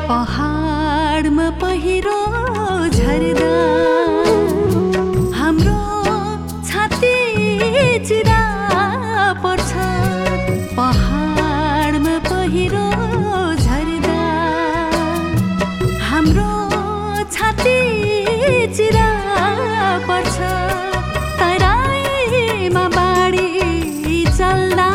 पहाडमा पहिरो झर्दा हाम्रो छाती चिरा पर्छ। पहाडमा पहिरो झर्दा हाम्रो छाती चिरा पर्छ। तराईमा बाढी चल्दा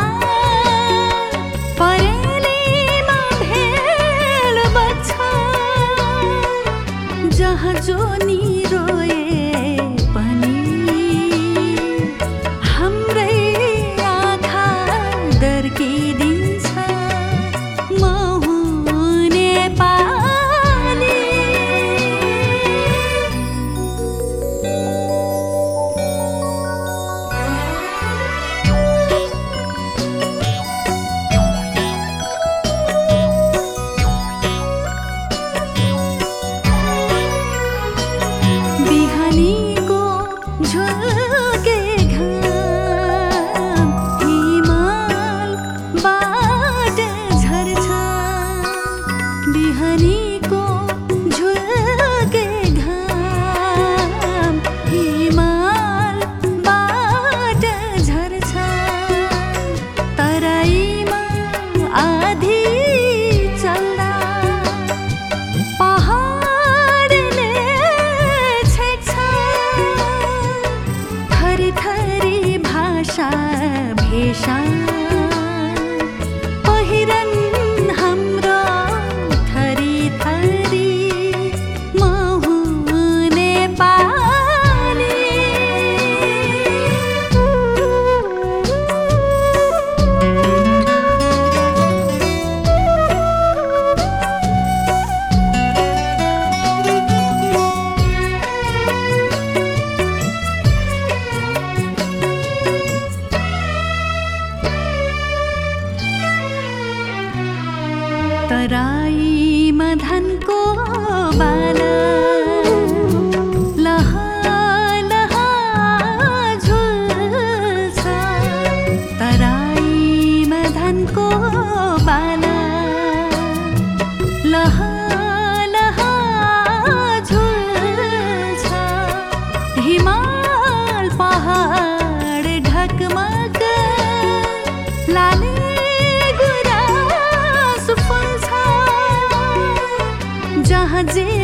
जहाँ जोनी रोए पनि हाम्रै आँखा दर्किदिन्छ। म हुँ नेपाली। बिहानीको झुल्के घाम हिमालबाट झर्छ। बिहानीको झुल्के घाम हिमालबाट झर्छ। तराईमा आधी चल्दा थरी भाषा भेषा पहिरन हाम्रो थरी थरी। म हुँ नेपाली। तराईमा धानको बाला लहा लहा झुल्छ। तराईमा धानको बाला लहा लहा झुल्छ। हिमाल पहाड ढकमक लाले जहाँ जे